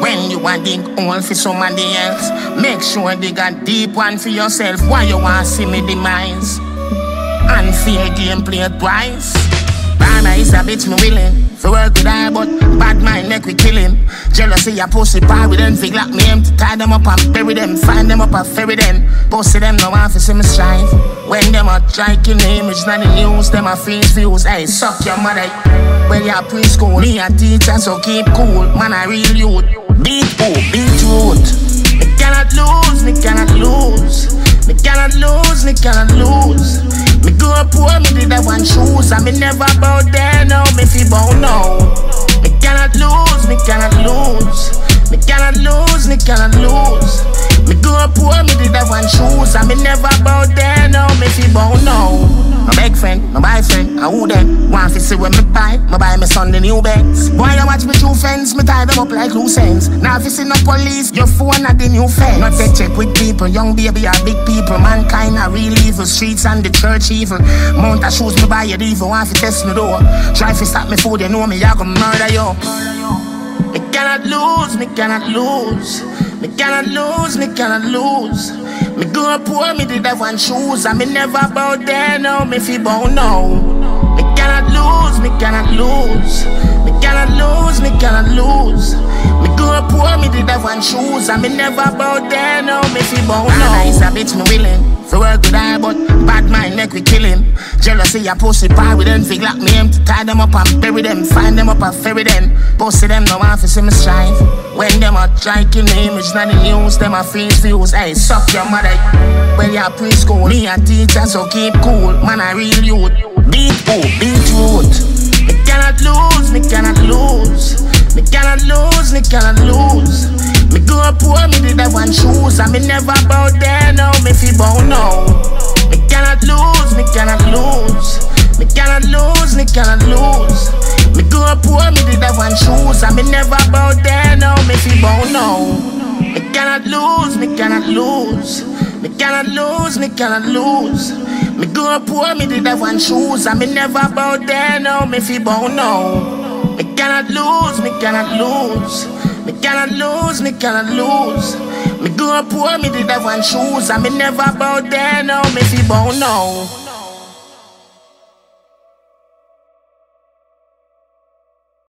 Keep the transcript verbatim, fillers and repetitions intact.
When you a dig hole for somebody else, make sure dig a deep one for yourself. Why you want see me demise? Unfair gameplay twice. Bana is a bitch me willing for work with I, but bad mind make we kill him. Jealousy a pussy par with them, fig like me empty. Tie them up and bury them, find them up and ferry them. Pussy them no want to see me strive. When them a striking the image, not the news, them a face views. Hey, suck your mother. When you a preschool, me a teacher, so keep cool. Man a real youth. Beat who? Beat youth. Me cannot lose, me cannot lose. Me cannot lose, me cannot lose. Me go poor, me did have one shoes. And me never bow there, no, me fi bow now. Me cannot lose, me cannot lose. Me cannot lose, me cannot lose. Me go poor, me did have one shoes. And me never bow there, no, me fi bow now. My big friend, my boyfriend, and who then? Want to see when me buy, me buy my son the new Benz. Boy, I watch me two friends, me tie them up like loose ends. Now if you see no police, your phone at the new fence. Not take check with people, young baby or big people. Mankind are real evil, streets and the church evil. Mount a shoes, me buy it evil, want to test me though. Try to stop me food, you know me, I gonna murder you. Me cannot lose, me cannot lose. Me cannot lose, me cannot lose. Me go poor, me did have one shoes. And me never bow there, no, me fi bow now. Me cannot lose, me cannot lose. Me cannot lose, me cannot lose. Me go poor, me did have one shoes. And me never bow there, no, me fi bow now. Is a bitch me willing for work with I, but bad mind make we kill him. Jealousy a pussy par with them, fig like me empty. Tie them up and bury them, find them up and ferry them. Pussy them no want to see me strive. When them a striking the image, not the news, them a face views. Hey, suck your mother. When you a preschool, me a teacher, so keep cool. Man a real youth. Beat who? Beat youth. Me cannot lose, me cannot lose. Me cannot lose, me cannot lose. Me go poor, me did have one shoes. And me never bow there, no, me fi bow now. Me cannot lose, me cannot lose. Me cannot lose, me cannot lose. Me go poor, me did have one shoes. And me never bow there, no, me fi bow now. Me cannot lose, me cannot lose. Me cannot lose, me cannot lose. Me go poor, me did have one shoes. And me never bow there, no, me fi bow now. Me cannot lose, me cannot lose. Me cannot lose, me cannot lose. Me go poor, me did have one shoes. And me never bow there, no, me fi bow now.